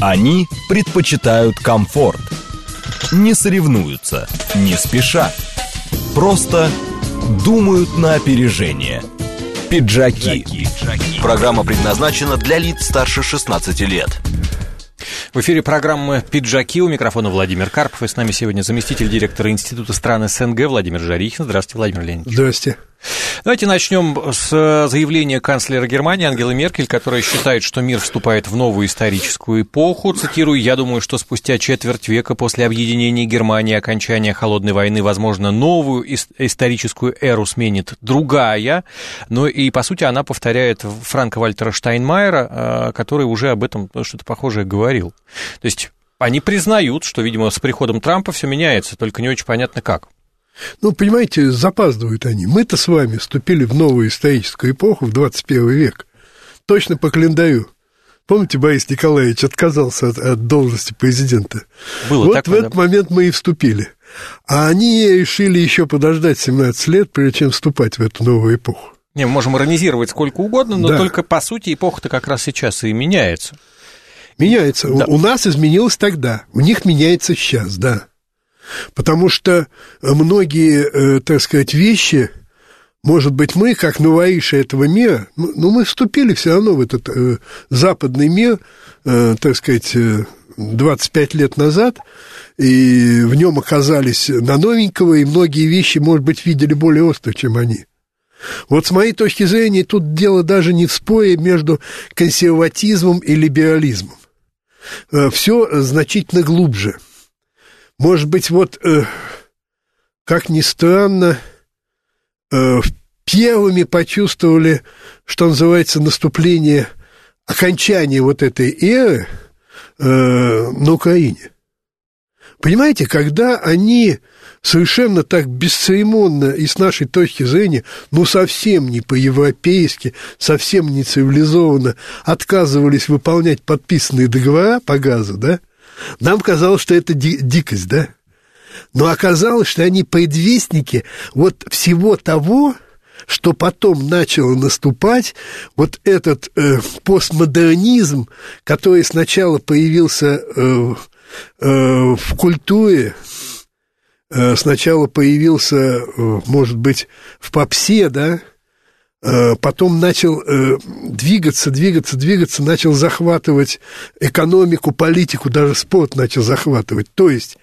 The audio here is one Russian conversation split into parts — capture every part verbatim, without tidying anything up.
Они предпочитают комфорт. Не соревнуются, не спешат. Просто думают на опережение. Пиджаки. Программа предназначена для лиц старше шестнадцати лет. В эфире программы «Пиджаки». У микрофона Владимир Карпов. И с нами сегодня заместитель директора Института стран СНГ Владимир Жарихин. Здравствуйте, Владимир Леонидович. Здравствуйте. Давайте начнем с заявления канцлера Германии Ангелы Меркель, которая считает, что мир вступает в новую историческую эпоху. Цитирую: «Я думаю, что спустя четверть века после объединения Германии и окончания Холодной войны, возможно, новую историческую эру сменит другая». Но и, по сути, она повторяет Франка-Вальтера Штайнмайера, который уже об этом что-то похожее говорил. То есть они признают, что, видимо, с приходом Трампа все меняется, только не очень понятно как. Ну, понимаете, запаздывают они. Мы-то с вами вступили в новую историческую эпоху, в двадцать первый век. Точно по календарю. Помните, Борис Николаевич отказался от, от должности президента? Было вот такое, в этот да? момент мы и вступили. А они решили еще подождать семнадцать лет, прежде чем вступать в эту новую эпоху. Не, мы можем иронизировать сколько угодно, но да. только, по сути, эпоха-то как раз сейчас и меняется. Меняется. Да. У, у нас изменилось тогда, у них меняется сейчас, да. Потому что многие, так сказать, вещи, может быть, мы, как новейшие этого мира, ну, мы вступили все равно в этот э, западный мир, э, так сказать, двадцать пять лет назад, и в нем оказались на новенького, и многие вещи, может быть, видели более остро, чем они. Вот с моей точки зрения, тут дело даже не в споре между консерватизмом и либерализмом. Э, все значительно глубже. Может быть, вот, э, как ни странно, э, первыми почувствовали, что называется, наступление, окончание вот этой эры э, на Украине. Понимаете, когда они совершенно так бесцеремонно и с нашей точки зрения, ну, совсем не по-европейски, совсем не цивилизованно отказывались выполнять подписанные договора по газу, да, нам казалось, что это ди- дикость, да? Но оказалось, что они предвестники вот всего того, что потом начало наступать, вот этот э, постмодернизм, который сначала появился э, э, в культуре, э, сначала появился, э, может быть, в попсе, да? Потом начал э, двигаться, двигаться, двигаться, начал захватывать экономику, политику, даже спорт начал захватывать. То есть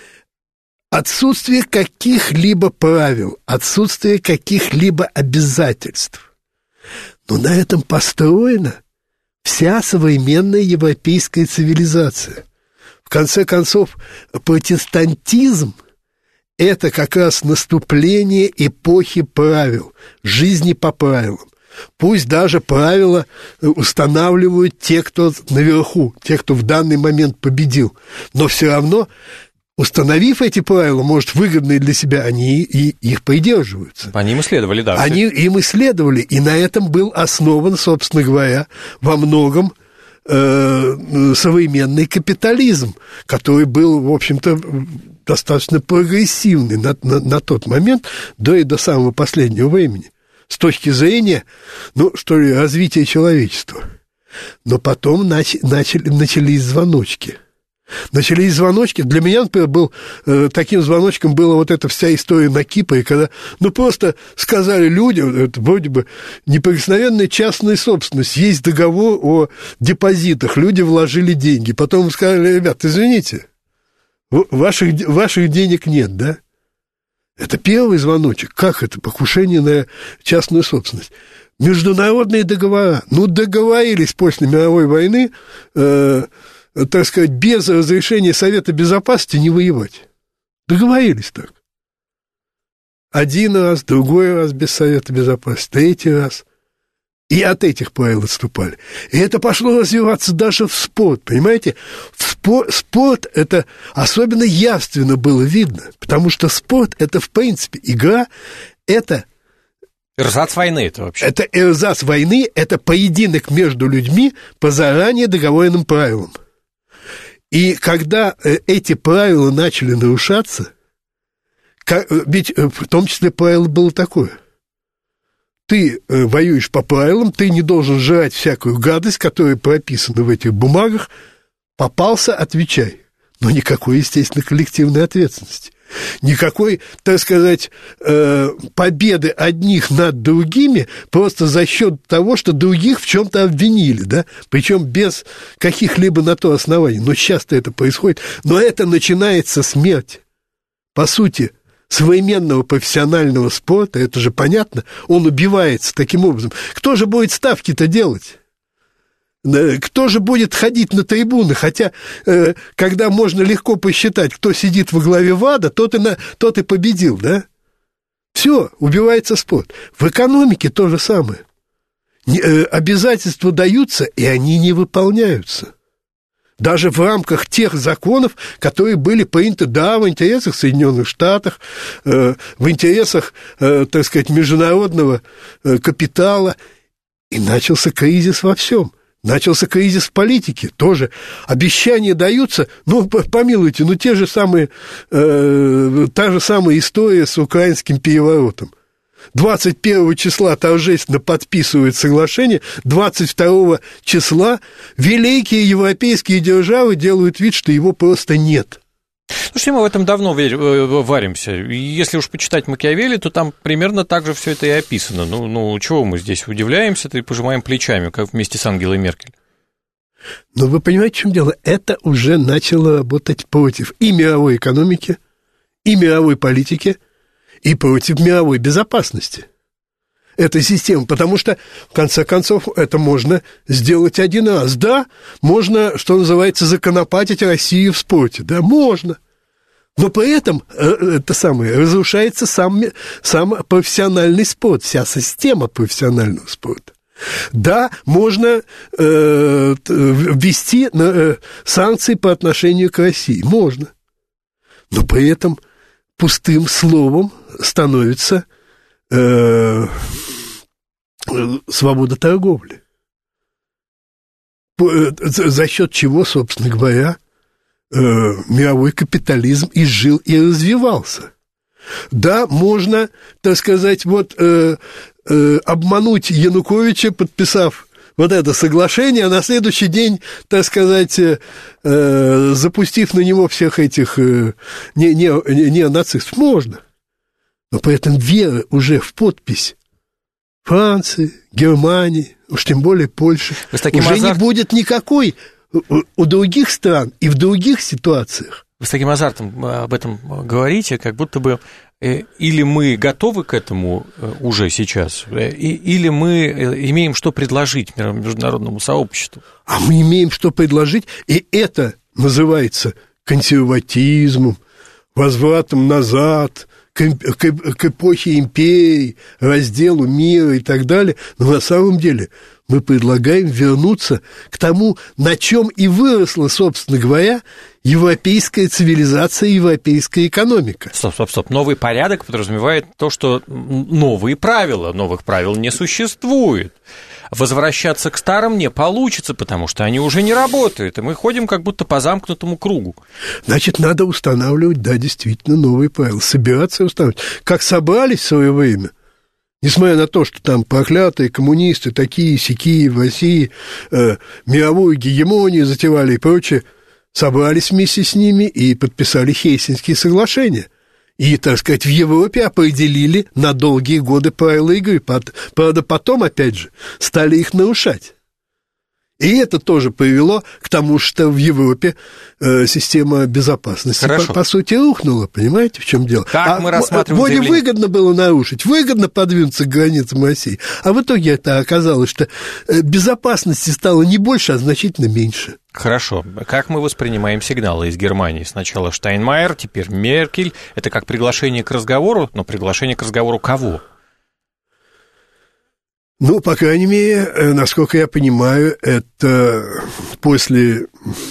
отсутствие каких-либо правил, отсутствие каких-либо обязательств. Но на этом построена вся современная европейская цивилизация. В конце концов, протестантизм – это как раз наступление эпохи правил, жизни по правилам. Пусть даже правила устанавливают те, кто наверху, те, кто в данный момент победил. Но все равно, установив эти правила, может, выгодные для себя, они и их придерживаются. Они им исследовали, да. Они им исследовали, и на этом был основан, собственно говоря, во многом э, современный капитализм, который был, в общем-то, достаточно прогрессивный на, на, на тот момент, да и до самого последнего времени, с точки зрения, ну, что ли, развития человечества. Но потом нач, начали, начались звоночки. Начались звоночки. Для меня, например, был, э, таким звоночком была вот эта вся история на Кипре, когда, ну, просто сказали людям, это вроде бы неприкосновенная частная собственность, есть договор о депозитах, люди вложили деньги, потом сказали: ребят, извините, Ваших, ваших денег нет, да? Это первый звоночек. Как это? Покушение на частную собственность. Международные договора. Ну, договорились после мировой войны, э, так сказать, без разрешения Совета Безопасности не воевать. Договорились так. Один раз, другой раз без Совета Безопасности, третий раз. И от этих правил отступали. И это пошло развиваться даже в спорт, понимаете? В спор, спорт это особенно явственно было видно, потому что спорт это, в принципе, игра, это... Эрзац войны это вообще. Это эрзац войны, это поединок между людьми по заранее договоренным правилам. И когда эти правила начали нарушаться, ведь в том числе правило было такое: ты э, воюешь по правилам, ты не должен жрать всякую гадость, которая прописана в этих бумагах, попался, отвечай. Но никакой, естественно, коллективной ответственности. Никакой, так сказать, победы одних над другими просто за счет того, что других в чем-то обвинили, да, причем без каких-либо на то оснований. Но часто это происходит. Но это начинается смерть. По сути, современного профессионального спорта, это же понятно, он убивается таким образом. Кто же будет ставки-то делать? Кто же будет ходить на трибуны? Хотя, э, когда можно легко посчитать, кто сидит во главе ВАДА, тот и, на, тот и победил, да? Все, убивается спорт. В экономике то же самое. Не, э, обязательства даются, и они не выполняются. Даже в рамках тех законов, которые были приняты, да, в интересах Соединенных Штатов, э, в интересах, э, так сказать, международного э, капитала. И начался кризис во всем. Начался кризис в политике, тоже обещания даются, ну, помилуйте, ну, те же самые, э, та же самая история с украинским переворотом. двадцать первого числа торжественно подписывают соглашение, двадцать второго числа великие европейские державы делают вид, что его просто нет. Слушайте, мы в этом давно варимся. Если уж почитать Макиавелли, то там примерно так же все это и описано. Ну, ну чего мы здесь удивляемся-то и пожимаем плечами, как вместе с Ангелой Меркель? Но вы понимаете, в чем дело? Это уже начало работать против и мировой экономики, и мировой политики, и против мировой безопасности. Эта система, потому что, в конце концов, это можно сделать один раз. Да, можно, что называется, законопатить Россию в спорте. Да, можно. Но при этом это самое, разрушается сам, сам профессиональный спорт, вся система профессионального спорта. Да, можно э, ввести э, санкции по отношению к России. Можно. Но при этом пустым словом становится э, свобода торговли. За счет чего, собственно говоря, мировой капитализм и жил, и развивался. Да, можно, так сказать, вот э, э, обмануть Януковича, подписав вот это соглашение, а на следующий день, так сказать, э, э, запустив на него всех этих э, не, не, не, неонацистов. Можно. Но при этом вера уже в подпись Франции, Германии, уж тем более Польши, уже азарт... не будет никакой у других стран и в других ситуациях. Вы с таким азартом об этом говорите, как будто бы или мы готовы к этому уже сейчас, или мы имеем что предложить международному сообществу. А мы имеем что предложить, и это называется консерватизмом, возвратом назад, к, к, к эпохе империй, разделу мира и так далее. Но на самом деле мы предлагаем вернуться к тому, на чем и выросла, собственно говоря, европейская цивилизация, европейская экономика. Стоп, стоп, стоп. Новый порядок подразумевает то, что новые правила. Новых правил не существует. Возвращаться к старым не получится, потому что они уже не работают, и мы ходим как будто по замкнутому кругу. Значит, надо устанавливать, да, действительно, новые правила, собираться и устанавливать. Как собрались в свое время, несмотря на то, что там проклятые коммунисты, такие-сякие в России, э, мировую гегемонию затевали и прочее, собрались вместе с ними и подписали Хельсинкие соглашения. И, так сказать, в Европе определили на долгие годы правила игры. Правда, потом, опять же, стали их нарушать. И это тоже привело к тому, что в Европе э, система безопасности, по, по сути, рухнула. Понимаете, в чем дело? Как а мы рассматриваем вроде заявление? Выгодно было нарушить, выгодно подвинуться к границам России. А в итоге это оказалось, что безопасности стало не больше, а значительно меньше. Хорошо. Как мы воспринимаем сигналы из Германии? Сначала Штайнмайер, теперь Меркель. Это как приглашение к разговору, но приглашение к разговору кого? Ну, по крайней мере, насколько я понимаю, это после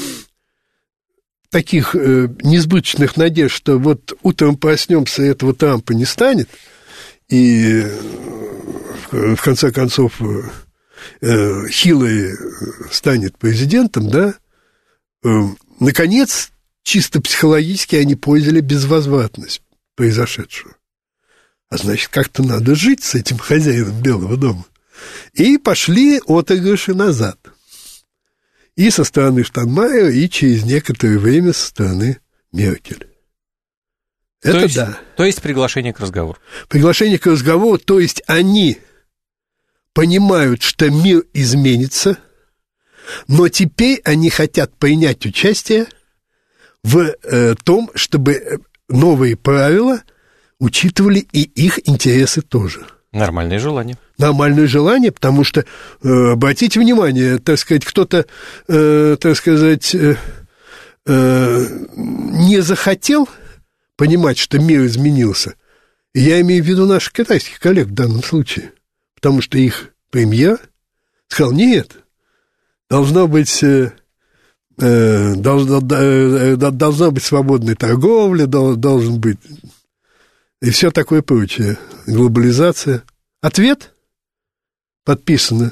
таких э, несбыточных надежд, что вот утром проснемся, и этого Трампа не станет, и в конце концов э, Хиллари станет президентом, да, э, наконец, чисто психологически они поняли безвозвратность произошедшего. А значит, как-то надо жить с этим хозяином Белого дома. И пошли отыгрыши назад. И со стороны Штайнмайера, и через некоторое время со стороны Меркель. Это то есть, да. То есть приглашение к разговору. Приглашение к разговору, то есть они понимают, что мир изменится, но теперь они хотят принять участие в э, том, чтобы новые правила учитывали и их интересы тоже. Нормальное желание. Нормальное желание, потому что, э, обратите внимание, так сказать, кто-то, э, так сказать, э, э, не захотел понимать, что мир изменился. И я имею в виду наших китайских коллег в данном случае, потому что их премьер сказал, нет, должно быть... Э, Должна, должна быть свободная торговля, должен быть и все такое прочее. Глобализация. Ответ подписано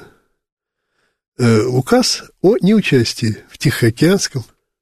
указ о неучастии в Тихоокеанском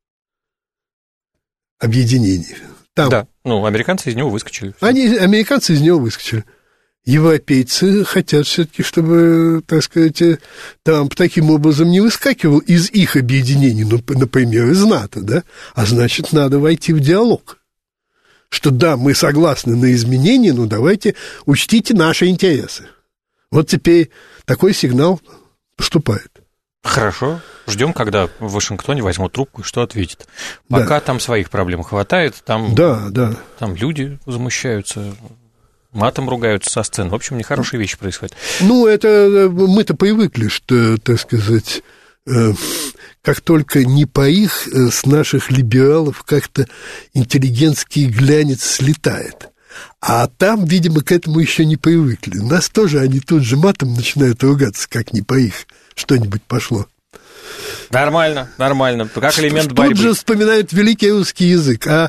объединении. Там. Да, ну, американцы из него выскочили. Они, американцы из него выскочили. Европейцы хотят все-таки, чтобы, так сказать, Трамп таким образом не выскакивал из их объединений, ну, например, из НАТО, да? А значит, надо войти в диалог. Что да, мы согласны на изменения, но давайте учтите наши интересы. Вот теперь такой сигнал поступает. Хорошо. Ждем, когда в Вашингтоне возьмут трубку и что ответит. Пока да. Там своих проблем хватает, там, да, да. Там люди возмущаются, матом ругаются со сцены. В общем, нехорошие вещи происходят. Ну, это мы-то привыкли, что, так сказать, как только не по их, с наших либералов как-то интеллигентский глянец слетает. А там, видимо, к этому еще не привыкли. У нас тоже они тут же матом начинают ругаться, как не по их что-нибудь пошло. Нормально, нормально. Как элемент Тут борьбы. Тут же вспоминают великий русский язык, а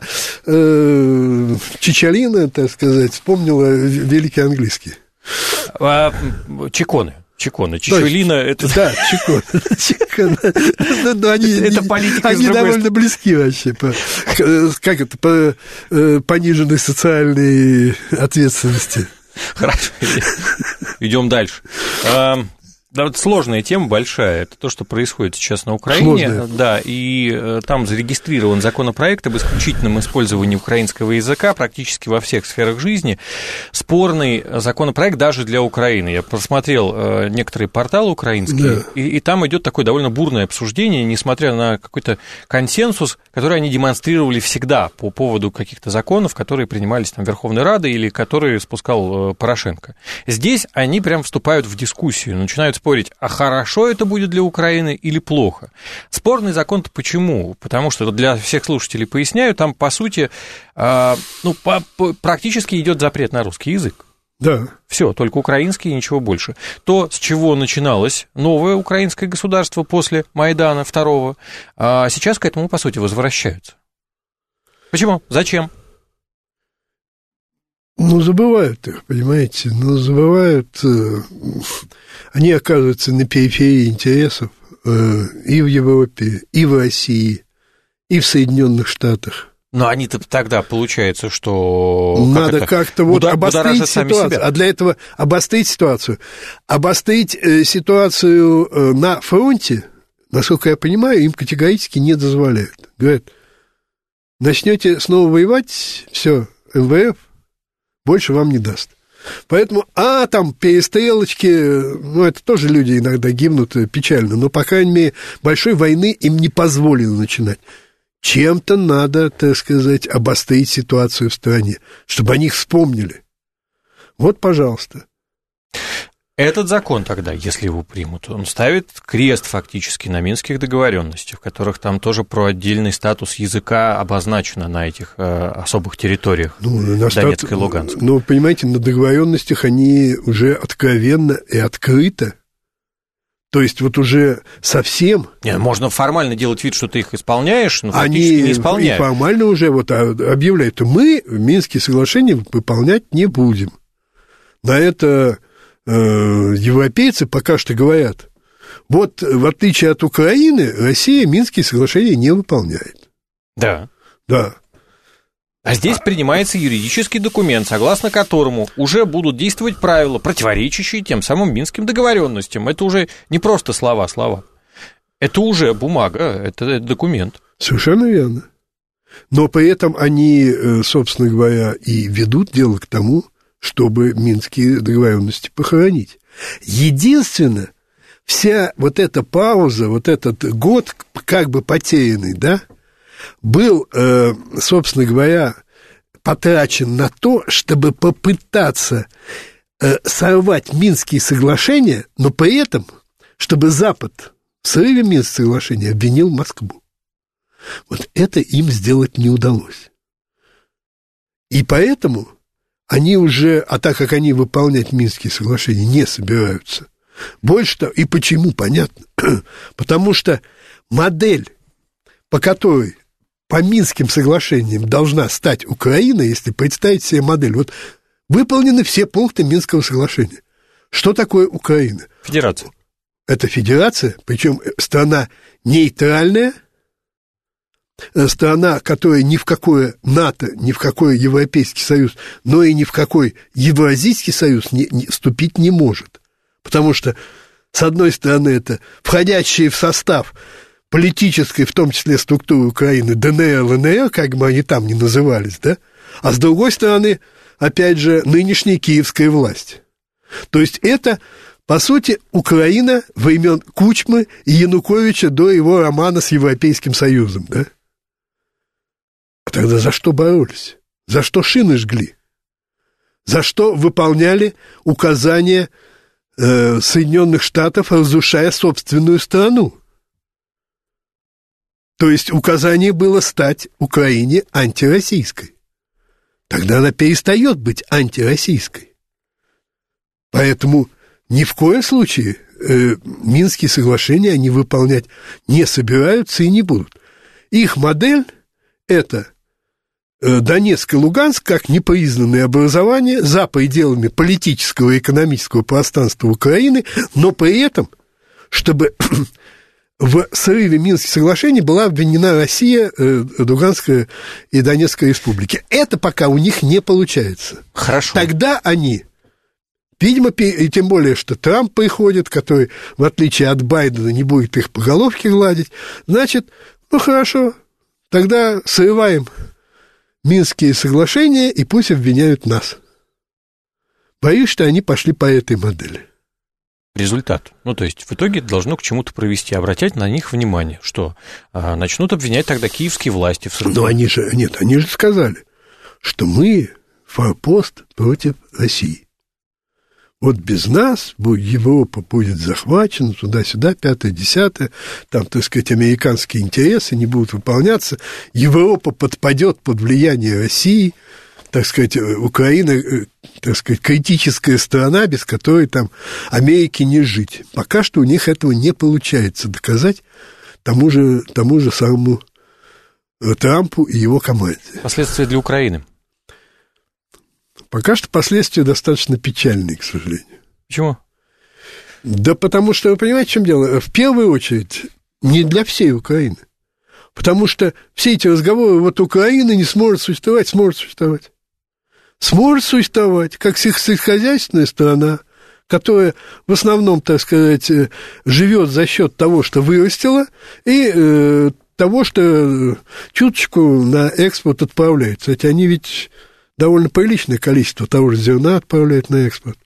э, Чичалина, так сказать, вспомнила великий английский. А, чеконы. Чеконы. Чичалина да, это... Да, чеконы. чеконы. Они, это политика они довольно близки вообще. По, как это? По пониженной социальной ответственности. Хорошо. Идем дальше. Да, вот сложная тема, большая, это то, что происходит сейчас на Украине, Сложная. Да, и э, там зарегистрирован законопроект об исключительном использовании украинского языка практически во всех сферах жизни. Спорный законопроект даже для Украины. Я просмотрел э, некоторые порталы украинские, да. и, и там идет такое довольно бурное обсуждение, несмотря на какой-то консенсус, который они демонстрировали всегда по поводу каких-то законов, которые принимались там Верховной Радой или которые спускал э, Порошенко. Здесь они прям вступают в дискуссию, начинают спорить, а хорошо это будет для Украины или плохо. Спорный закон-то почему? Потому что для всех слушателей поясняю, там, по сути, э, ну, по, по, практически идет запрет на русский язык. Да. Все, только украинский и ничего больше. То, с чего начиналось новое украинское государство после Майдана второго, а сейчас к этому, по сути, возвращаются. Почему? Зачем? Ну, забывают их, понимаете, ну, забывают, э, они оказываются на периферии интересов э, и в Европе, и в России, и в Соединенных Штатах. Но они-то тогда, получается, что... Надо как как-то вот Буда- обострить ситуацию, а для этого обострить ситуацию. Обострить э, ситуацию э, на фронте, насколько я понимаю, им категорически не дозволяют. Говорят, начнете снова воевать, все, эл вэ эф больше вам не даст. Поэтому, а, там, перестрелочки, ну, это тоже люди иногда гибнут печально, но, по крайней мере, большой войны им не позволено начинать. Чем-то надо, так сказать, обострить ситуацию в стране, чтобы они их вспомнили. Вот, пожалуйста. Этот закон тогда, если его примут, он ставит крест фактически на Минских договоренностях, в которых там тоже про отдельный статус языка обозначено на этих э, особых территориях ну, на Донецкой и Луганской. Ну, понимаете, на договоренностях они уже откровенно и открыто, то есть вот уже совсем... Нет, можно формально делать вид, что ты их исполняешь, но фактически они не исполняют. Они формально уже вот объявляют, мы Минские соглашения выполнять не будем. На это... европейцы пока что говорят, вот в отличие от Украины, Россия Минские соглашения не выполняет. Да. Да. А здесь принимается юридический документ, согласно которому уже будут действовать правила, противоречащие тем самым Минским договоренностям. Это уже не просто слова-слова. Это уже бумага, это документ. Совершенно верно. Но при этом они, собственно говоря, и ведут дело к тому, чтобы минские договоренности похоронить. Единственное, вся вот эта пауза, вот этот год как бы потерянный, да, был, собственно говоря, потрачен на то, чтобы попытаться сорвать Минские соглашения, но при этом, чтобы Запад в срыве Минских соглашений обвинил Москву. Вот это им сделать не удалось. И поэтому они уже, а так как они выполнять Минские соглашения не собираются, больше того, и почему, понятно, потому что модель, по которой по Минским соглашениям должна стать Украина, если представить себе модель, вот выполнены все пункты Минского соглашения. Что такое Украина? Федерация. Это федерация, причем страна нейтральная, страна, которая ни в какое НАТО, ни в какой Европейский Союз, но и ни в какой Евразийский Союз не, не, вступить не может. Потому что, с одной стороны, это входящие в состав политической, в том числе структуры Украины, ДНР, ЛНР, как бы они там ни назывались, да, а с другой стороны, опять же, нынешняя киевская власть. То есть это, по сути, Украина времен Кучмы и Януковича до его романа с Европейским Союзом, да? А тогда за что боролись? За что шины жгли? За что выполняли указания э, Соединенных Штатов, разрушая собственную страну? То есть указание было стать Украине антироссийской. Тогда она перестает быть антироссийской. Поэтому ни в коем случае э, Минские соглашения они выполнять не собираются и не будут. Их модель – это э, Донецк и Луганск как непризнанные образования за пределами политического и экономического пространства Украины, но при этом, чтобы в срыве Минских соглашений была обвинена Россия, э, Луганская и Донецкая республики. Это пока у них не получается. Хорошо. Тогда они... Видимо, и тем более, что Трамп приходит, который, в отличие от Байдена, не будет их по головке гладить. Значит, ну хорошо, тогда срываем Минские соглашения и пусть обвиняют нас. Боюсь, что они пошли по этой модели. Результат. Ну, то есть, в итоге должно к чему-то провести, обратять на них внимание, что а, начнут обвинять тогда киевские власти в срыве. Но они же, нет, они же сказали, что мы форпост против России. Вот без нас Европа будет захвачена, туда-сюда, пятое, десятое, там, так сказать, американские интересы не будут выполняться, Европа подпадет под влияние России, так сказать, Украина, так сказать, критическая страна, без которой там Америке не жить. Пока что у них этого не получается доказать тому же, тому же самому Трампу и его команде. Последствия для Украины. Пока что последствия достаточно печальные, к сожалению. Почему? Да потому что, вы понимаете, в чем дело? В первую очередь, не для всей Украины. Потому что все эти разговоры, вот Украина не сможет существовать, сможет существовать. Сможет существовать, как сельскохозяйственная страна, которая в основном, так сказать, живет за счет того, что вырастила, и э, того, что чуточку на экспорт отправляется. Ведь они ведь... довольно приличное количество того же зерна отправляют на экспорт.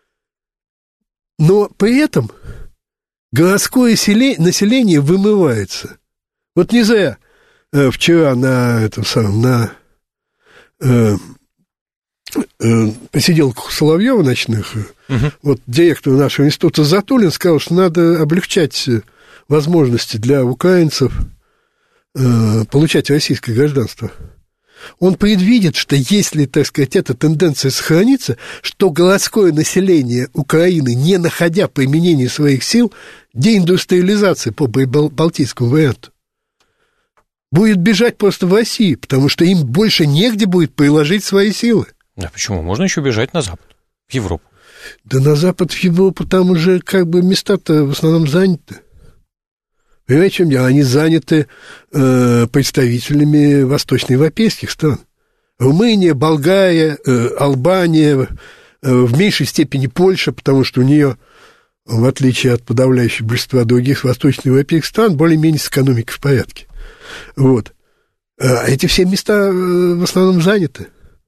Но при этом городское население вымывается. Вот не зря э, вчера на этом самом, на э, э, посиделках Соловьева ночных, угу. Вот директор нашего института Затулин сказал, что надо облегчать возможности для украинцев э, получать российское гражданство. Он предвидит, что если, так сказать, эта тенденция сохранится, что городское население Украины, не находя применения своих сил, деиндустриализация по балтийскому варианту, будет бежать просто в Россию, потому что им больше негде будет приложить свои силы. А почему? Можно еще бежать на Запад, в Европу. Да на Запад, в Европу, там уже как бы места-то в основном заняты. Понимаете, в чем дело? Они заняты э, представителями восточноевропейских стран. Румыния, Болгария, э, Албания, э, в меньшей степени Польша, потому что у нее в отличие от подавляющего большинства других восточноевропейских стран, более-менее с экономикой в порядке. Вот. А эти все места в основном заняты.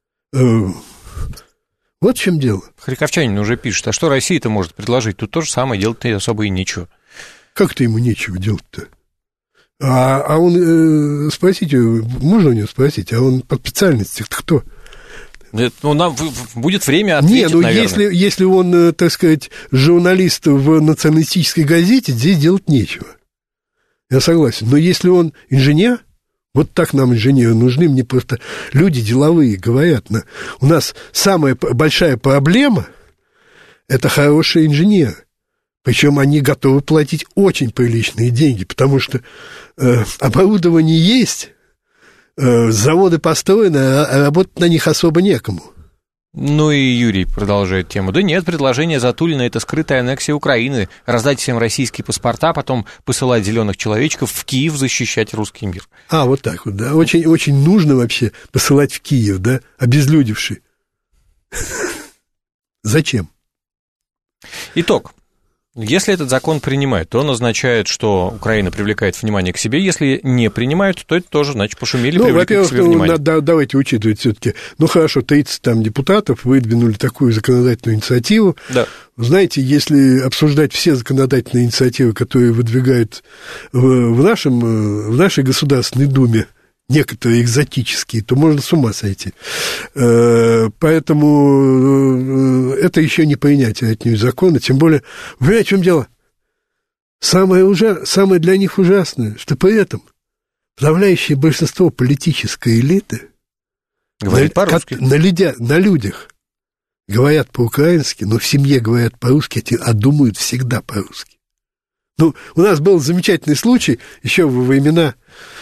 Вот в чем дело. Харьковчанин уже пишет, а что Россия-то может предложить? Тут то же самое, делать-то особо и нечего. Как-то ему нечего делать-то? А, а он, э, спросите, можно у него спросить, а он по специальности кто? Это, ну, нам будет время ответить, Не, ну, наверное. если, если он, так сказать, журналист в националистической газете, здесь делать нечего. Я согласен. Но если он инженер, вот так нам инженеры нужны, мне просто люди деловые говорят. У нас самая большая проблема – это хорошие инженеры. Причем они готовы платить очень приличные деньги, потому что э, оборудование есть, э, заводы построены, а работать на них особо некому. Ну и Юрий продолжает тему. Да нет, предложение Затулина – это скрытая аннексия Украины, раздать всем российские паспорта, потом посылать зеленых человечков в Киев защищать русский мир. А, вот так вот, да. Очень, очень нужно вообще посылать в Киев, да, обезлюдевший. Зачем? Итог. Если этот закон принимают, то он означает, что Украина привлекает внимание к себе. Если не принимают, то это тоже, значит, пошумели, ну, привлекли к себе ну, внимание. Да, давайте учитывать все-таки. Ну, хорошо, тридцать там депутатов выдвинули такую законодательную инициативу. Да. Знаете, если обсуждать все законодательные инициативы, которые выдвигают в, в, нашем, в нашей Государственной Думе, некоторые экзотические, то можно с ума сойти. Поэтому это еще не принятие отнюдь закона, тем более, вы понимаете, в чем дело? Самое, ужа... Самое для них ужасное, что при этом подавляющее большинство политической элиты говорит на, по-русски. На, людя... на людях говорят по-украински, но в семье говорят по-русски, а думают всегда по-русски. Ну, у нас был замечательный случай еще во времена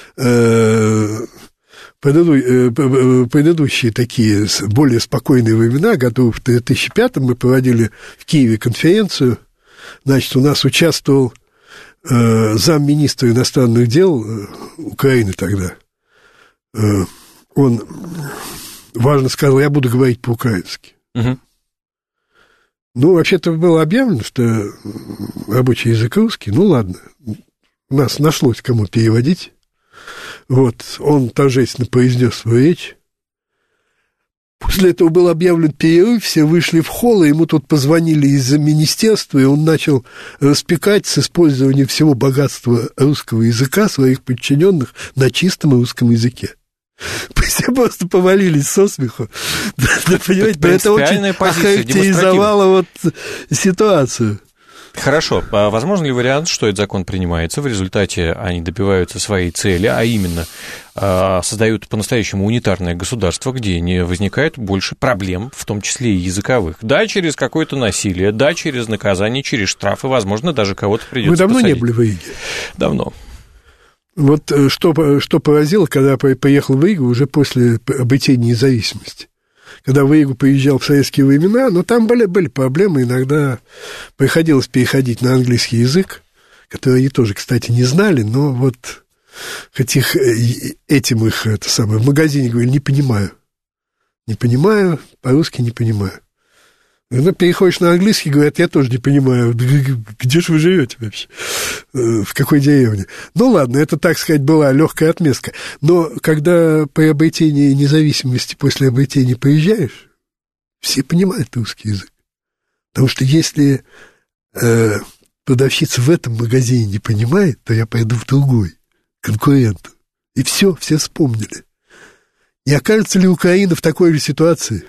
э, предыду, э, предыдущие такие более спокойные времена, году в две тысячи пятом мы проводили в Киеве конференцию. Значит, у нас участвовал э, замминистра иностранных дел э, Украины тогда. Э, он важно сказал, я буду говорить по-украински. Угу. Ну, вообще-то было объявлено, что рабочий язык русский. Ну, ладно, у нас нашлось кому переводить. Вот, он торжественно произнес свою речь. После этого был объявлен перерыв, все вышли в холл, и ему тут позвонили из министерства, и он начал распекать с использованием всего богатства русского языка своих подчиненных на чистом русском языке. Все просто повалились со смеху. Да, понимаете, это очень охарактеризовало вот ситуацию. Хорошо. А возможно ли вариант, что этот закон принимается, в результате они добиваются своей цели, а именно создают по-настоящему унитарное государство, где не возникает больше проблем, в том числе и языковых? Да, через какое-то насилие, да, через наказание, через штрафы, возможно, даже кого-то придется посадить. Вы давно посадить. не были в Риге? Давно. Вот что, что поразило, когда поехал в Ригу уже после обретения независимости. Когда в Ригу приезжал в советские времена, но там были, были проблемы, иногда приходилось переходить на английский язык, который они тоже, кстати, не знали, но вот хоть их, этим их, это самое, в магазине говорили, не понимаю. Не понимаю, по-русски не понимаю. Когда переходишь на английский, говорят, я тоже не понимаю, где же вы живете вообще, в какой деревне. Ну, ладно, это, так сказать, была легкая отместка. Но когда при обретении независимости, после обретения приезжаешь, все понимают русский язык. Потому что если э, продавщица в этом магазине не понимает, то я пойду в другой, конкуренту. И все, все вспомнили. Не окажется ли Украина в такой же ситуации?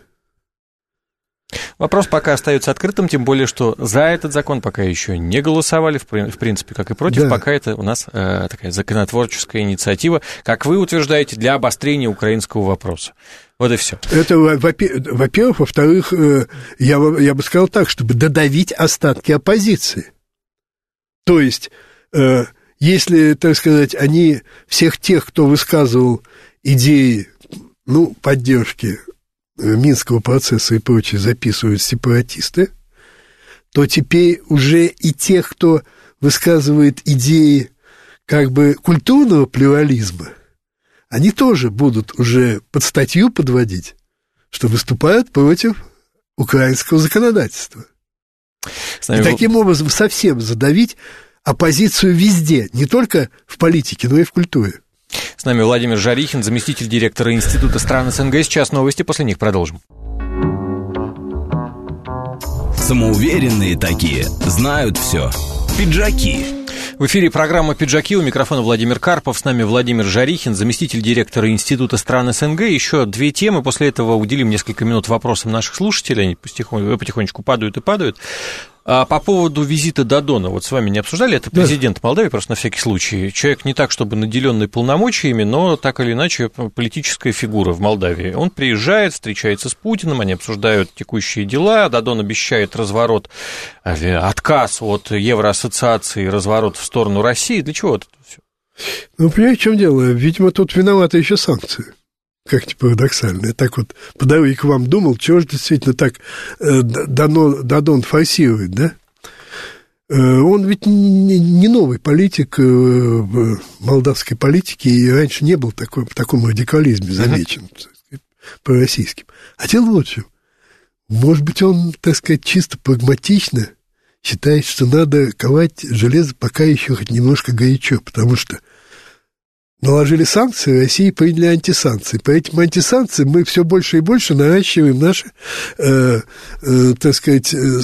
Вопрос пока остается открытым, тем более, что за этот закон пока еще не голосовали, в принципе, как и против, да. Пока это у нас э, такая законотворческая инициатива, как вы утверждаете, для обострения украинского вопроса. Вот и все. Это, во-первых, во-вторых, я, я бы сказал так, чтобы додавить остатки оппозиции. То есть, э, если, так сказать, они всех тех, кто высказывал идеи, ну, поддержки Минского процесса и прочее записывают сепаратисты, то теперь уже и тех, кто высказывает идеи как бы культурного плюрализма, они тоже будут уже под статью подводить, что выступают против украинского законодательства. И таким образом совсем задавить оппозицию везде, не только в политике, но и в культуре. С нами Владимир Жарихин, заместитель директора Института стран СНГ. Сейчас новости, после них продолжим. Самоуверенные такие, знают все. Пиджаки. В эфире программа «Пиджаки», у микрофона Владимир Карпов, с нами Владимир Жарихин, заместитель директора Института стран СНГ. Еще две темы, после этого уделим несколько минут вопросам наших слушателей, они потихонечку, потихонечку падают и падают. А по поводу визита Додона, вот с вами не обсуждали, это президент да. Молдавии, просто на всякий случай. Человек не так, чтобы наделенный полномочиями, но так или иначе политическая фигура в Молдавии. Он приезжает, встречается с Путиным, они обсуждают текущие дела. Додон обещает разворот, отказ от Евроассоциации, разворот в сторону России. Для чего это все? Ну, понимаете, в чем дело? Видимо, тут виноваты еще санкции. Как не парадоксально. Я так вот по дороге к вам думал, чего же действительно так э, Додон форсирует, да? Э, он ведь не, не новый политик э, в молдавской политике, и раньше не был такой, в таком радикализме замечен, uh-huh. пророссийским. А дело вот в чем. Может быть, он, так сказать, чисто прагматично считает, что надо ковать железо пока еще хоть немножко горячо, потому что наложили санкции, России приняли антисанкции. По этим антисанкциям мы все больше и больше наращиваем наше, э, э, так сказать, э,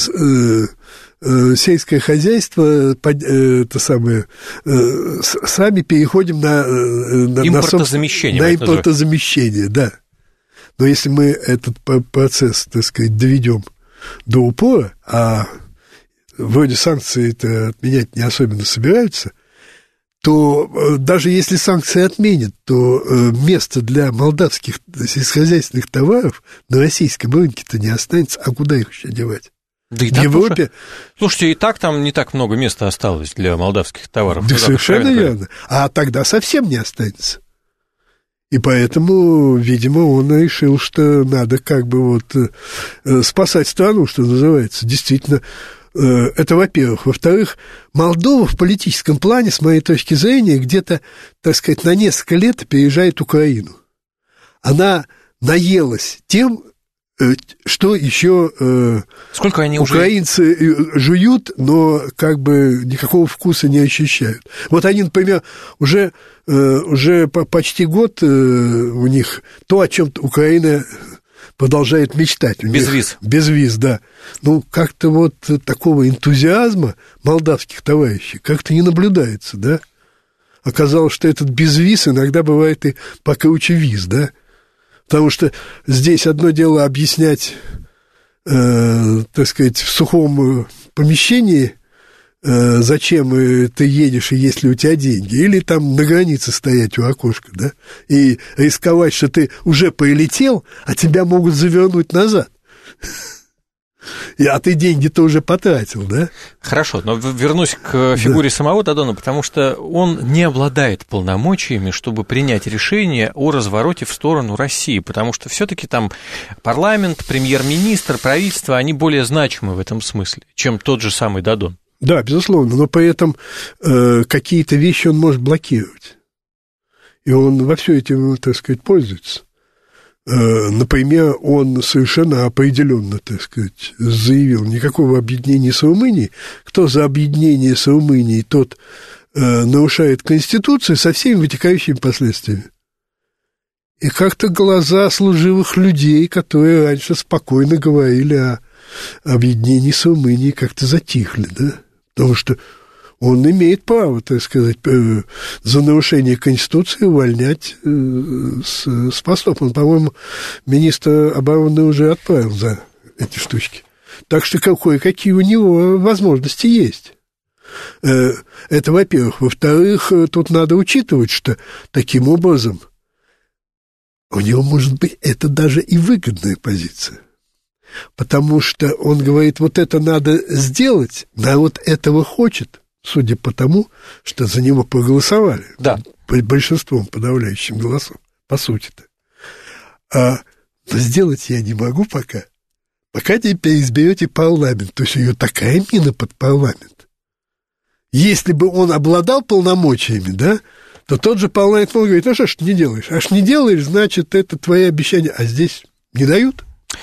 э, сельское хозяйство, под, э, это самое, э, сами переходим на, на, импортозамещение. На, на импортозамещение, да. Но если мы этот процесс, так сказать, доведем до упора, а вроде санкции-то отменять не особенно собираются, то даже если санкции отменят, то места для молдавских сельскохозяйственных товаров на российском рынке-то не останется, а куда их еще девать? Да и в так Европе... Уже... Слушайте, и так там не так много места осталось для молдавских товаров. Да, совершенно верно. А тогда совсем не останется. И поэтому, видимо, он решил, что надо как бы вот спасать страну, что называется. Действительно, это, во-первых. Во-вторых, Молдова в политическом плане, с моей точки зрения, где-то, так сказать, на несколько лет опережает Украину. Она наелась тем, что еще Сколько они украинцы уже... жуют, но как бы никакого вкуса не ощущают. Вот они, например, уже, уже почти год у них то, о чем Украина продолжает мечтать. У без них, виз. Без виз, да. Ну, как-то вот такого энтузиазма молдавских товарищей как-то не наблюдается, да. Оказалось, что этот безвиз иногда бывает и покруче виз, да. Потому что здесь одно дело объяснять, э, так сказать, в сухом помещении, э, зачем ты едешь и есть ли у тебя деньги, или там на границе стоять у окошка, да, и рисковать, что ты уже прилетел, а тебя могут завернуть назад. А ты деньги-то уже потратил, да? Хорошо, но вернусь к фигуре да. самого Додона, потому что он не обладает полномочиями, чтобы принять решение о развороте в сторону России, потому что все-таки там парламент, премьер-министр, правительство, они более значимы в этом смысле, чем тот же самый Додон. Да, безусловно, но при этом э, какие-то вещи он может блокировать, и он во все этим, так сказать, пользуется. Например, он совершенно определенно, так сказать, заявил, никакого объединения с Румынией. Кто за объединение с Румынией, тот э, нарушает Конституцию со всеми вытекающими последствиями. И как-то глаза служивых людей, которые раньше спокойно говорили о объединении с Румынией, как-то затихли, да? Потому что он имеет право, так сказать, за нарушение Конституции увольнять с, с постов. Он, по-моему, министра обороны уже отправил за эти штучки. Так что кое-какие у него возможности есть. Это, во-первых. Во-вторых, тут надо учитывать, что таким образом у него, может быть, это даже и выгодная позиция. Потому что он говорит, вот это надо сделать, народ этого хочет. Судя по тому, что за него проголосовали. Да. Большинством подавляющим голосов, по сути-то. А сделать я не могу пока. Пока теперь изберете парламент. То есть у него такая мина под парламент. Если бы он обладал полномочиями, да, то тот же парламент он говорит, ну что ж ты не делаешь? Аж не делаешь, значит, это твои обещания. А здесь не дают.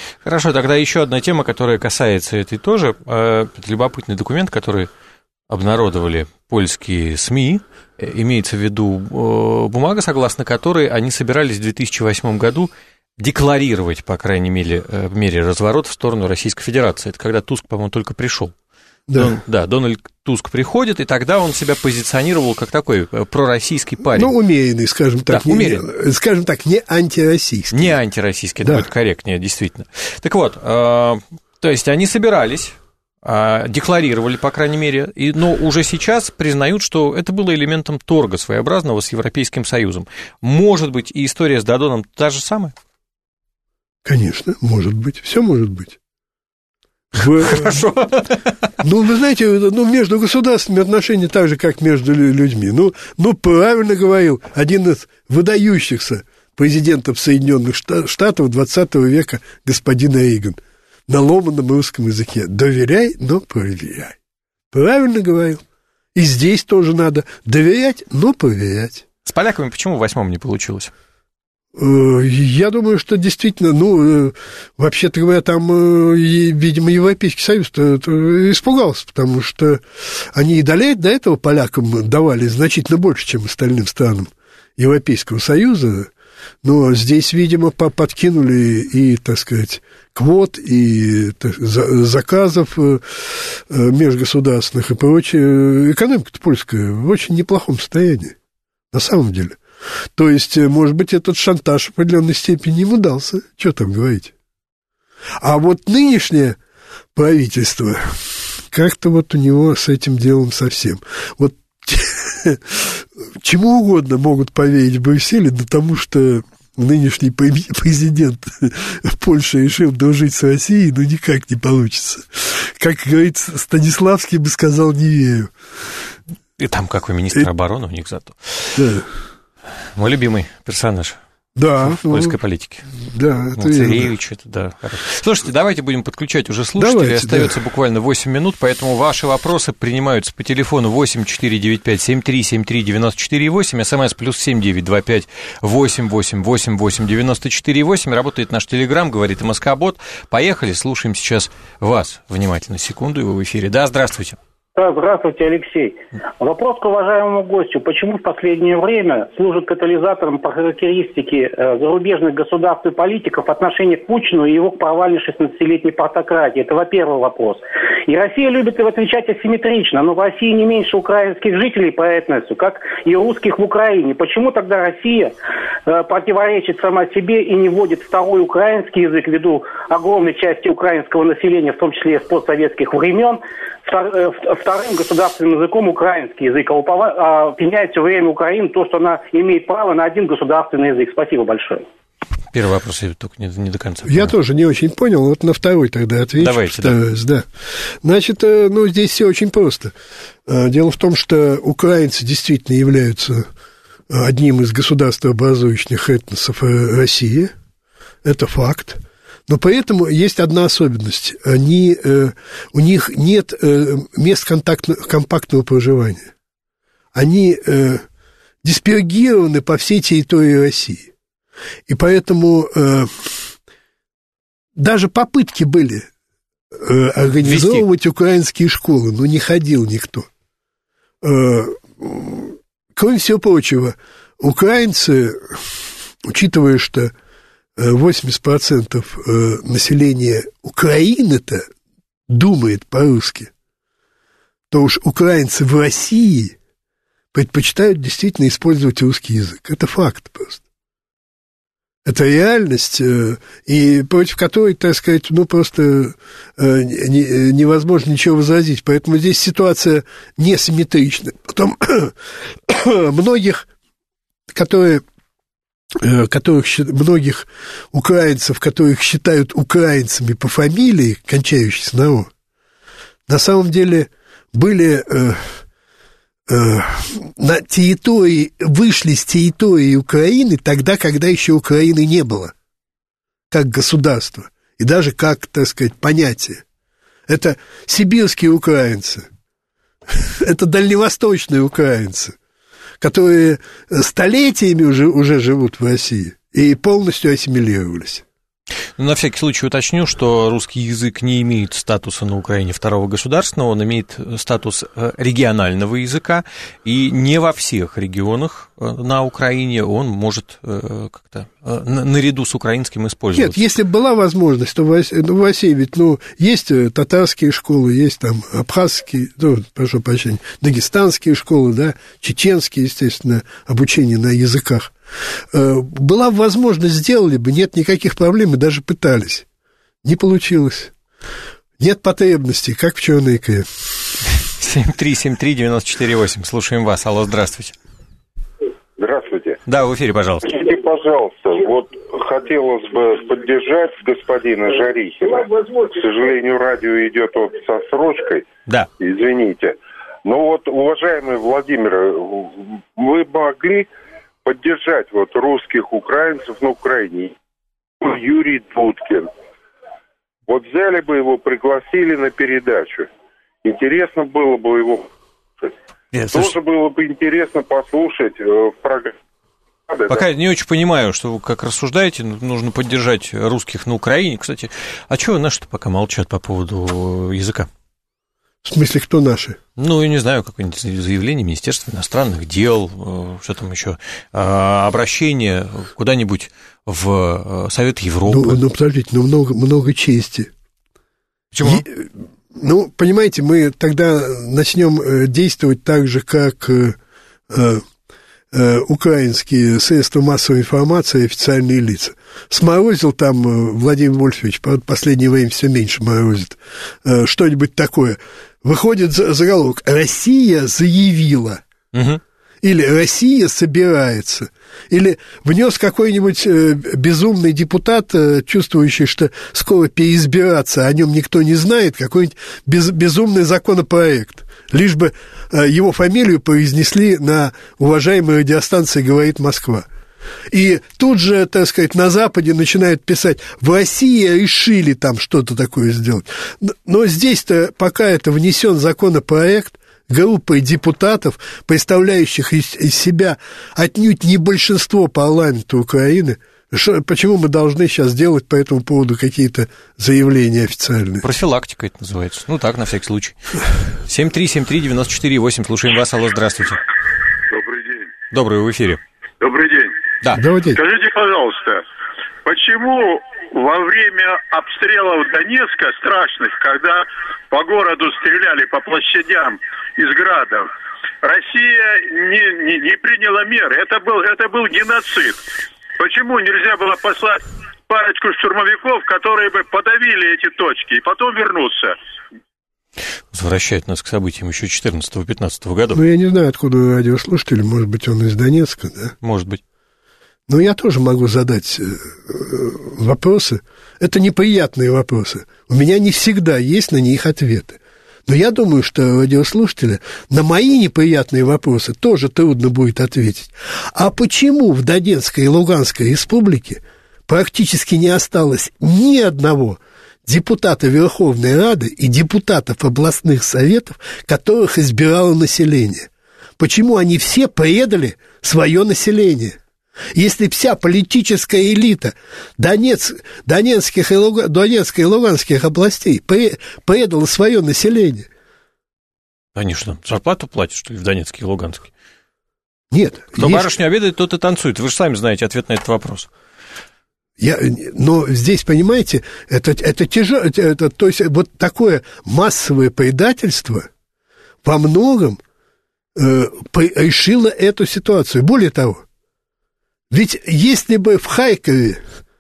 Хорошо, тогда еще одна тема, которая касается этой тоже. Это любопытный документ, который обнародовали польские СМИ. Имеется в виду бумага, согласно которой они собирались в две тысячи восьмом году декларировать, по крайней мере, мере разворот в сторону Российской Федерации. Это когда Туск, по-моему, только пришел. Да. Дон, да, Дональд Туск приходит, и тогда он себя позиционировал как такой пророссийский парень. Ну, умеренный, скажем так. Да, не, умеренный. Скажем так, не антироссийский. Не антироссийский, да. Это будет корректнее, действительно. Так вот, э, то есть они собирались, э, декларировали, по крайней мере, и, но уже сейчас признают, что это было элементом торга своеобразного с Европейским Союзом. Может быть, и история с Додоном та же самая? Конечно, может быть, все может быть. В... Хорошо. Ну, вы знаете, ну, между государственными отношения так же, как между людьми. Ну, ну, правильно говорил один из выдающихся президентов Соединенных Штатов двадцатого века господин Рейган на ломаном русском языке. Доверяй, но проверяй. Правильно говорил. И здесь тоже надо доверять, но проверять. С поляками почему в восьмом не получилось? Я думаю, что действительно, ну, вообще-то говоря, там, видимо, Европейский Союз испугался, потому что они и до этого полякам давали значительно больше, чем остальным странам Европейского Союза, но здесь, видимо, подкинули и, так сказать, квот, и так, заказов межгосударственных и прочее. Экономика-то польская в очень неплохом состоянии, на самом деле. То есть, может быть, этот шантаж в определенной степени им удался. Что там говорить? А вот нынешнее правительство, как-то вот у него с этим делом совсем. Вот чему угодно могут поверить в Брюсселе, да тому, что нынешний президент Польши решил дружить с Россией, ну, никак не получится. Как говорится, Станиславский бы сказал, не верю. И там какой министр обороны у них зато. Да. Мой любимый персонаж да, в польской ну, политике. Да, это Царевич, это да. Хорошо. Слушайте, давайте будем подключать уже слушателей. Давайте, остается да. буквально восемь минут, поэтому ваши вопросы принимаются по телефону восемь четыре девять пять семь три семь три девять четыре восемь, смс плюс семь девять два пять восемь восемь восемь восемь девяносто четыре восемь. Работает наш телеграм, говорит МСК-бот. Поехали, слушаем сейчас вас. Внимательно, секунду, и вы в эфире. Да, здравствуйте. Да, здравствуйте, Алексей. Вопрос к уважаемому гостю. Почему в последнее время служит катализатором по характеристике э, зарубежных государств и политиков отношение к Путину и его к провальной шестнадцатилетней партократии? Это, во-первых, вопрос. И Россия любит отвечать асимметрично, но в России не меньше украинских жителей по этносу, как и русских в Украине. Почему тогда Россия э, противоречит сама себе и не вводит второй украинский язык ввиду огромной части украинского населения, в том числе с постсоветских времен, вторым государственным языком украинский язык, а обвиняет все время Украину то, что она имеет право на один государственный язык. Спасибо большое. Первый вопрос я только не, не до конца понял. Я тоже не очень понял, вот на второй тогда отвечу. Давайте, да. да. Значит, ну, здесь все очень просто. Дело в том, что украинцы действительно являются одним из государствообразующих этносов России. Это факт. Но поэтому есть одна особенность. Они, э, у них нет э, мест компактного проживания. Они э, диспергированы по всей территории России. И поэтому э, даже попытки были э, организовывать Вести. украинские школы, но не ходил никто. Э, кроме всего прочего, украинцы, учитывая, что восемьдесят процентов населения Украины-то думает по-русски, то уж украинцы в России предпочитают действительно использовать русский язык. Это факт просто. Это реальность, и против которой, так сказать, ну, просто невозможно ничего возразить. Поэтому здесь ситуация несимметрична. Потом многих, которые... которых, многих украинцев, которых считают украинцами по фамилии, кончающейся на «о», на самом деле были э, э, на территории, вышли с территории Украины тогда, когда еще Украины не было, как государства, и даже как, так сказать, понятие. Это сибирские украинцы, это дальневосточные украинцы, которые столетиями уже, уже живут в России и полностью ассимилировались. Ну, на всякий случай уточню, что русский язык не имеет статуса на Украине второго государственного, он имеет статус регионального языка, и не во всех регионах на Украине он может как-то наряду с украинским использоваться. Нет, если бы была возможность, то в России ведь, ну, есть татарские школы, есть там абхазские, ну, прошу прощения, дагестанские школы, да, чеченские, естественно, обучение на языках. Была бы возможность, сделали бы, нет никаких проблем, и даже пытались. Не получилось. Нет потребностей, как в черной икре. семь три семь три девять четыре восемь. Слушаем вас. Алло, здравствуйте. Здравствуйте. Да, в эфире, пожалуйста. Скажите, пожалуйста, вот хотелось бы поддержать господина Жарихина. К сожалению, радио идет вот со срочкой. Да. Извините. Но вот, уважаемый Владимир, вы могли поддержать вот русских украинцев на Украине? Юрий Дудкин. Вот взяли бы его, пригласили на передачу. Интересно было бы его... Нет, Тоже слушай... было бы интересно послушать э, в программе. Пока да. не очень понимаю, что вы как рассуждаете, нужно поддержать русских на Украине. Кстати, а чего наши-то пока молчат по поводу языка? В смысле, кто наши? Ну, я не знаю, какое-нибудь заявление Министерства иностранных дел, что там еще, обращение куда-нибудь в Совет Европы. Ну, ну подождите, ну, много, много чести. Почему? Е- ну, понимаете, мы тогда начнем действовать так же, как э, э, украинские средства массовой информации и официальные лица. Сморозил там Владимир Вольфович, в последнее время все меньше морозит, э, что-нибудь такое. Выходит заголовок «Россия заявила». Угу. Или «Россия собирается». Или внес какой-нибудь безумный депутат, чувствующий, что скоро переизбираться, о нем никто не знает, какой-нибудь без, безумный законопроект. Лишь бы его фамилию произнесли на уважаемой радиостанции «Говорит Москва». И тут же, так сказать, на Западе начинают писать: в России решили там что-то такое сделать. Но здесь-то, пока это внесен законопроект группой депутатов, представляющих из, из себя отнюдь не большинство парламента Украины, что, почему мы должны сейчас делать по этому поводу какие-то заявления официальные? Профилактика это называется. Ну так, на всякий случай. семь три семь три девять четыре восемь. Слушаем вас. Алло, здравствуйте. Добрый день. Добрый, в эфире. Добрый день. Да. Добрый день. Скажите, пожалуйста, почему во время обстрелов Донецка страшных, когда по городу стреляли, по площадям из градов, Россия не, не, не приняла меры? Это был, это был геноцид. Почему нельзя было послать парочку штурмовиков, которые бы подавили эти точки, и потом вернуться? Возвращает нас к событиям еще четырнадцатого-пятнадцатого годов. Ну, я не знаю, откуда радиослушатель, может быть, он из Донецка, да? Может быть. Но я тоже могу задать вопросы. Это неприятные вопросы. У меня не всегда есть на них ответы. Но я думаю, что радиослушателя на мои неприятные вопросы тоже трудно будет ответить. А почему в Донецкой и Луганской республике практически не осталось ни одного депутата Верховной Рады и депутатов областных советов, которых избирало население? Почему они все предали свое население? Если вся политическая элита Донец, Донецких и Луга, Донецкой и Луганских областей предала свое население. Они что, зарплату платят, что ли, в Донецке и Луганске? Нет. Кто есть... барышню обедает, тот и танцует. Вы же сами знаете ответ на этот вопрос. Я, но здесь, понимаете, это, это тяжело, это, то есть вот такое массовое предательство во многом э, решило эту ситуацию. Более того, ведь если бы в Харькове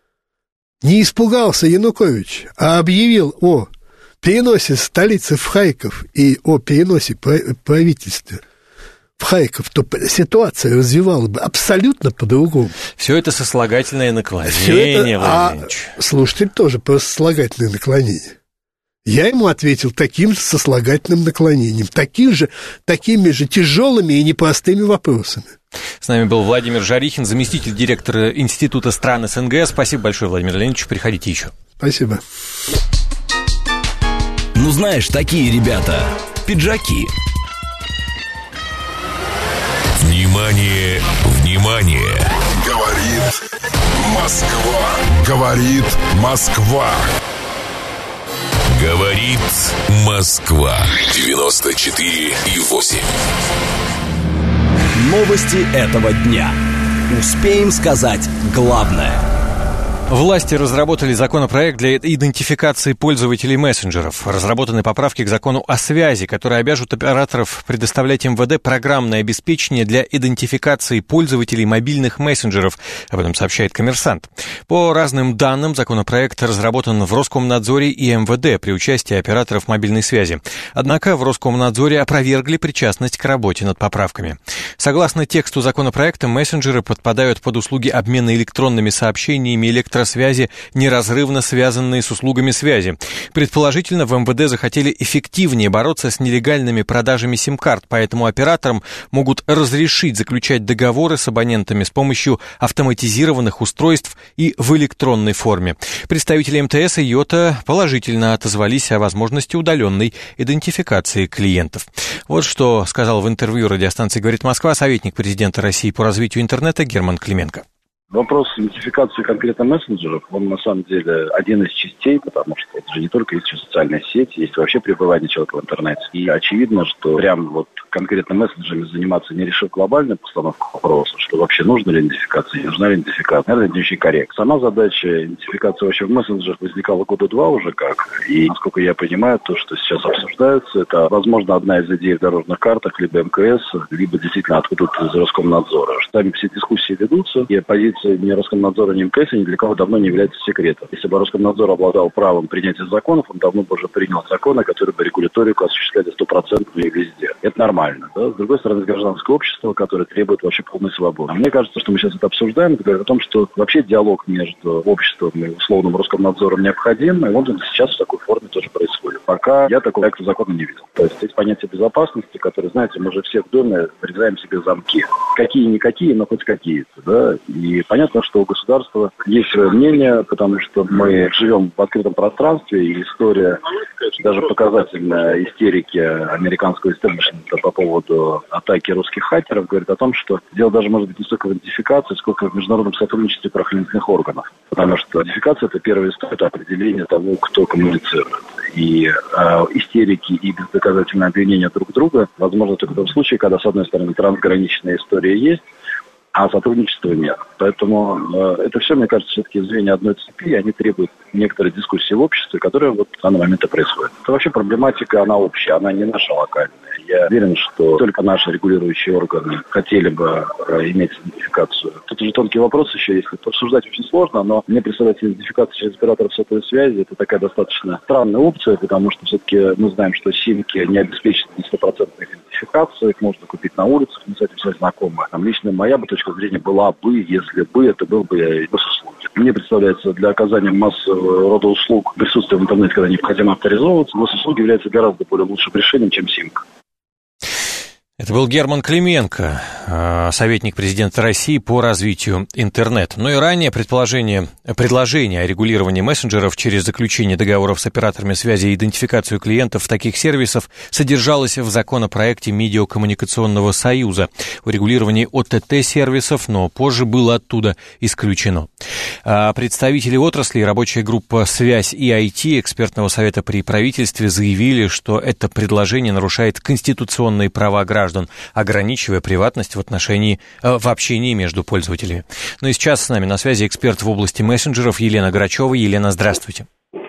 не испугался Янукович, а объявил о переносе столицы в Харьков и о переносе правительства в Харьков, то ситуация развивалась бы абсолютно по-другому. Все это сослагательное наклонение, это, а слушатель тоже про сослагательное наклонение. Я ему ответил таким же сослагательным наклонением, таким же, такими же тяжелыми и непростыми вопросами. С нами был Владимир Жарихин, заместитель директора Института стран СНГ. Спасибо большое, Владимир Леонидович. Приходите еще. Спасибо. Ну, знаешь, такие ребята, пиджаки. Внимание, внимание! Говорит Москва. Говорит Москва. Говорит Москва. девяносто четыре и восемь. Новости этого дня. Успеем сказать главное. Власти разработали законопроект для идентификации пользователей мессенджеров. Разработаны поправки к закону о связи, которые обяжут операторов предоставлять эм вэ дэ программное обеспечение для идентификации пользователей мобильных мессенджеров. Об этом сообщает «Коммерсант». По разным данным, законопроект разработан в Роскомнадзоре и эм вэ дэ при участии операторов мобильной связи. Однако в Роскомнадзоре опровергли причастность к работе над поправками. Согласно тексту законопроекта, мессенджеры подпадают под услуги обмена электронными сообщениями и электросвязи, неразрывно связанные с услугами связи. Предположительно, в эм вэ дэ захотели эффективнее бороться с нелегальными продажами сим-карт, поэтому операторам могут разрешить заключать договоры с абонентами с помощью автоматизированных устройств и в электронной форме. Представители эм тэ эс и Йота положительно отозвались о возможности удаленной идентификации клиентов. Вот что сказал в интервью радиостанции «Говорит Москва» советник президента России по развитию интернета Герман Клименко. Вопрос идентификации конкретно мессенджеров, он на самом деле один из частей, потому что это же не только есть социальная сеть, есть вообще пребывание человека в интернете. И очевидно, что прям вот конкретно мессенджерами заниматься, не решив глобальную постановку вопроса, что вообще нужна ли идентификация, не нужна ли идентификация, наверное, это не очень корректно. Сама задача идентификации вообще в мессенджерах возникала года два уже как, и, насколько я понимаю, то, что сейчас обсуждается, это, возможно, одна из идей в дорожных картах, либо эм ка эс, либо действительно откуда-то из Роскомнадзора. Сами все дискуссии ведутся, и позиция ни Роскомнадзора, ни эм ка эс ни для кого давно не является секретом. Если бы Роскомнадзор обладал правом принятия законов, он давно бы уже принял законы, которые бы регуляторику осуществляли стопроцентно и везде. Это нормально. Да? С другой стороны, гражданское общество, которое требует вообще полной свободы. А мне кажется, что мы сейчас это обсуждаем, это говорит о том, что вообще диалог между обществом и условным Роскомнадзором необходим, и он сейчас в такой форме тоже происходит. Пока я такого проекта закона не видел. То есть есть понятие безопасности, которые, знаете, мы же все в доме врезаем себе замки. Какие-никакие, но хоть какие-то. Да? И понятно, что у государства есть свое мнение, потому что мы живем в открытом пространстве, и история, даже показательная истерики американского истеблишмента по поводу атаки русских хакеров, говорит о том, что дело даже может быть не столько в идентификации, сколько в международном сотрудничестве правоохранительных органов. Потому что идентификация – это первый стадия, это определение того, кто коммуницирует. И э, истерики и бездоказательные обвинения друг друга возможно только в том случае, когда, с одной стороны, трансграничная история есть, а сотрудничества нет. Поэтому э, это все, мне кажется, все-таки звенья одной цепи, и они требуют некоторой дискуссии в обществе, которая вот в данный момент и происходит. Это вообще проблематика, она общая, она не наша локальная. Я уверен, что только наши регулирующие органы хотели бы э, иметь идентификацию. Тут уже тонкий вопрос еще есть, это обсуждать очень сложно, но мне представляется идентификация через операторов сотовой связи, это такая достаточно странная опция, потому что все-таки мы знаем, что симки не обеспечены стопроцентной идентификацией, их можно купить на улицах, мы с этим все знакомы. Там лично моя бы точка зрения была бы, если бы это был бы госуслуги. Мне представляется, для оказания массового рода услуг присутствие в интернете, когда необходимо авторизовываться, госуслуги являются гораздо более лучшим решением, чем симка. Это был Герман Клименко, советник президента России по развитию интернета. Ну и ранее предположение, предложение о регулировании мессенджеров через заключение договоров с операторами связи и идентификацию клиентов таких сервисов содержалось в законопроекте Медиакоммуникационного союза о регулировании о тэ тэ-сервисов, но позже было оттуда исключено. Представители отрасли и рабочая группа «Связь» и ай ти экспертного совета при правительстве заявили, что это предложение нарушает конституционные права граждан, ограничивая приватность в отношении, в общении между пользователями. Ну и сейчас с нами на связи эксперт в области мессенджеров Елена Грачева. Елена, здравствуйте.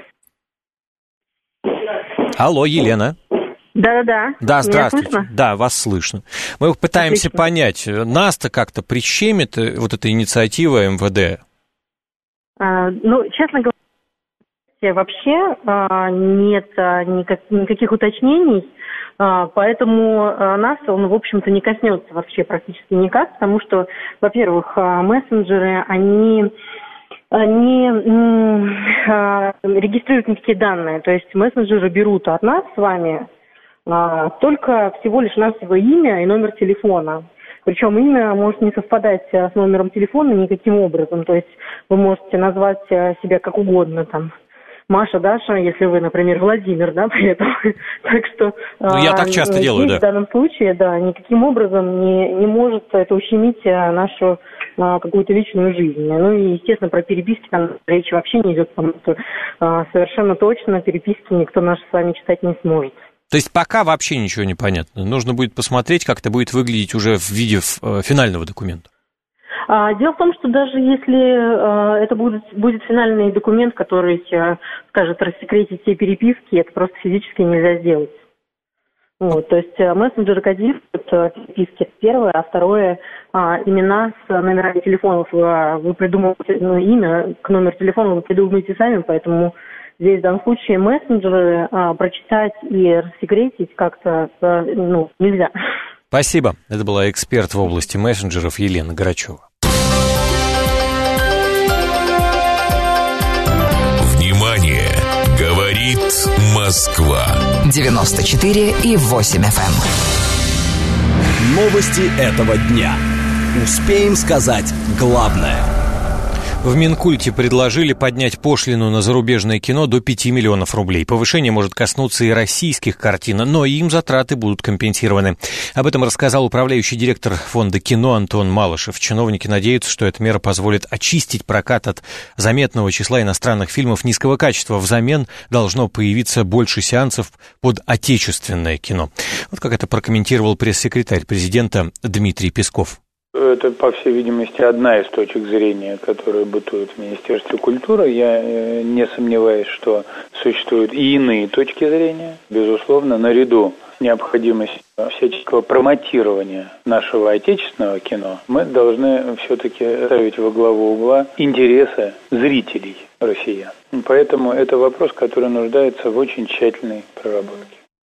Алло, Елена. Да-да-да. Да, здравствуйте. Да, вас слышно. Мы пытаемся Отлично. понять, нас-то как-то прищемит вот эта инициатива эм вэ дэ? А, ну, честно говоря, вообще а, нет а, никак, никаких уточнений. Поэтому нас он, в общем-то, не коснется вообще практически никак, потому что, во-первых, мессенджеры, они не регистрируют никакие данные, то есть мессенджеры берут от нас с вами только всего лишь навсего имя и номер телефона. Причем имя может не совпадать с номером телефона никаким образом, то есть вы можете назвать себя как угодно там. Маша, Даша, если вы, например, Владимир, да, при этом. Так что... Ну, я так часто делаю, да. В данном случае, да, никаким образом не, не может это ущемить нашу а, какую-то личную жизнь. Ну и, естественно, про переписки там речь вообще не идет, потому что а, совершенно точно переписки никто наши с вами читать не сможет. То есть пока вообще ничего не понятно. Нужно будет посмотреть, как это будет выглядеть уже в виде финального документа. Дело в том, что даже если это будет, будет финальный документ, который скажет рассекретить все переписки, это просто физически нельзя сделать. Вот, то есть мессенджеры кодируют переписки, это первое, а второе, имена с номерами телефонов. Вы придумываете ну, имя к номеру телефона, вы придумываете сами, поэтому здесь в данном случае мессенджеры прочитать и рассекретить как-то ну, нельзя. Спасибо. Это была эксперт в области мессенджеров Елена Грачева. Внимание! Говорит Москва. девяносто четыре и восемь эф эм. Новости этого дня. Успеем сказать главное. В Минкульте предложили поднять пошлину на зарубежное кино до пяти миллионов рублей. Повышение может коснуться и российских картин, но им затраты будут компенсированы. Об этом рассказал управляющий директор фонда кино Антон Малышев. Чиновники надеются, что эта мера позволит очистить прокат от заметного числа иностранных фильмов низкого качества. Взамен должно появиться больше сеансов под отечественное кино. Вот как это прокомментировал пресс-секретарь президента Дмитрий Песков. Это, по всей видимости, одна из точек зрения, которая бытует в Министерстве культуры. Я не сомневаюсь, что существуют и иные точки зрения. Безусловно, наряду с необходимостью всяческого промотирования нашего отечественного кино, мы должны все-таки ставить во главу угла интересы зрителей россиян. Поэтому это вопрос, который нуждается в очень тщательной проработке.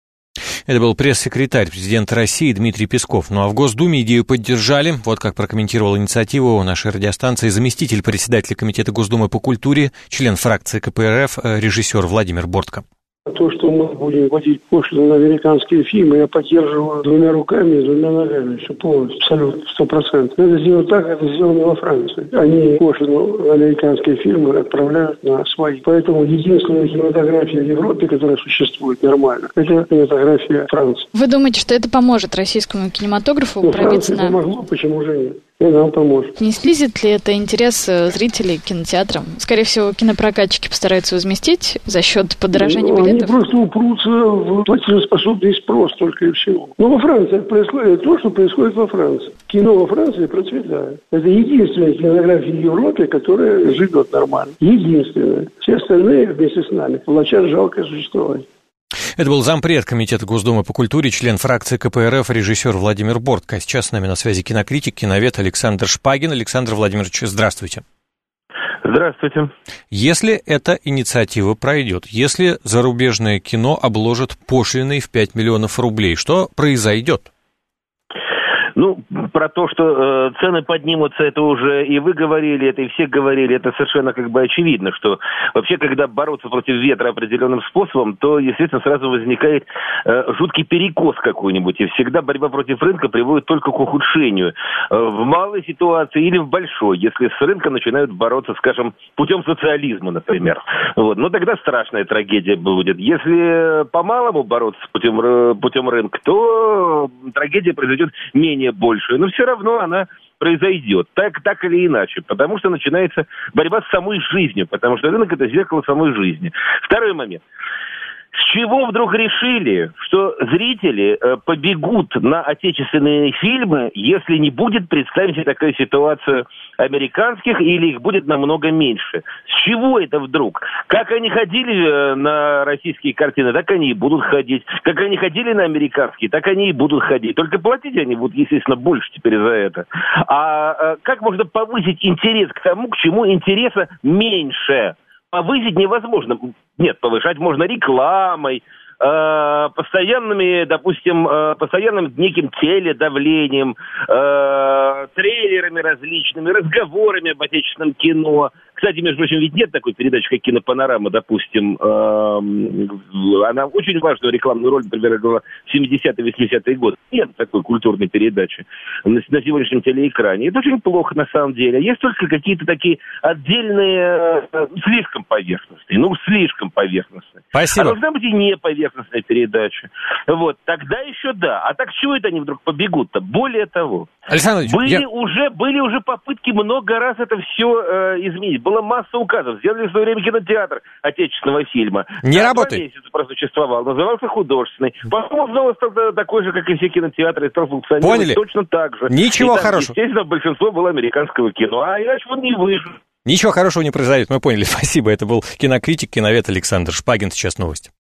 Это был пресс-секретарь президента России Дмитрий Песков. Ну а в Госдуме идею поддержали. Вот как прокомментировал инициативу нашей радиостанции заместитель председателя Комитета Госдумы по культуре, член фракции ка пэ эр эф, режиссер Владимир Бортко. То, что мы будем вводить пошлину на американские фильмы, я поддерживаю двумя руками и двумя ногами. Все полностью, абсолютно, сто процентов. Надо сделать так, как это сделано во Франции. Они пошлину на американские фильмы отправляют на свои. Поэтому единственная кинематография в Европе, которая существует нормально, это кинематография Франции. Вы думаете, что это поможет российскому кинематографу ну, пробиться на... на... помогло, почему же нет? И нам поможет. Не снизит ли это интерес зрителей к кинотеатрам? Скорее всего, кинопрокатчики постараются возместить за счет подорожания ну, билетов? Они просто упрутся в платежеспособный спрос только и всего. Но во Франции происходит то, что происходит во Франции. Кино во Франции процветает. Это единственная кинематография в Европе, которая живет нормально. Единственная. Все остальные вместе с нами влачат жалкое существование. Это был зампред Комитета Госдумы по культуре, член фракции ка пэ эр эф, режиссер Владимир Бортко. Сейчас с нами на связи кинокритик, киновед Александр Шпагин. Александр Владимирович, здравствуйте. Здравствуйте. Если эта инициатива пройдет, если зарубежное кино обложат пошлиной в пять миллионов рублей, что произойдет? Ну, про то, что э, цены поднимутся, это уже и вы говорили, это и все говорили, это совершенно как бы очевидно, что вообще, когда бороться против ветра определенным способом, то, естественно, сразу возникает э, жуткий перекос какой-нибудь, и всегда борьба против рынка приводит только к ухудшению. Э, в малой ситуации или в большой, если с рынком начинают бороться, скажем, путем социализма, например. Вот. Но тогда страшная трагедия будет. Если по малому бороться путем, путем рынка, то трагедия произойдет менее большую, но все равно она произойдет, так, так или иначе, потому что начинается борьба с самой жизнью, потому что рынок – это зеркало самой жизни. Второй момент. С чего вдруг решили, что зрители э, побегут на отечественные фильмы, если не будет, представить такая ситуация, американских, или их будет намного меньше? С чего это вдруг? Как они ходили э, на российские картины, так они и будут ходить. Как они ходили на американские, так они и будут ходить. Только платить они будут, естественно, больше теперь за это. А э, как можно повысить интерес к тому, к чему интереса меньше? Повысить невозможно. Нет, повышать можно рекламой, э, постоянными, допустим, э, постоянным неким теледавлением, э, трейлерами различными, разговорами об отечественном кино. Кстати, между прочим, ведь нет такой передачи, как «Кинопанорама», допустим. Она очень важную рекламную роль, например, играла в семидесятые, восьмидесятые годы. Нет такой культурной передачи на сегодняшнем телеэкране. Это очень плохо, на самом деле. Есть только какие-то такие отдельные, слишком поверхностные. Ну, слишком поверхностные. Спасибо. А должна быть и не поверхностная передача. Вот, тогда еще да. А так чего это они вдруг побегут-то? Более того, Александр были, я... уже, были уже попытки много раз это все э, изменить. Была масса указов. Сделали в свое время кинотеатр отечественного фильма. Не а работает. Два месяца просуществовал. Назывался «Художественный». Потом снова стал такой же, как и все кинотеатры, и стал функционировать Поняли. точно так же. Ничего и там, хорошего. Естественно, большинство было американского кино. А иначе он не выжил. Ничего хорошего не произойдет, мы поняли. Спасибо. Это был кинокритик, киновед Александр Шпагин. Сейчас новости.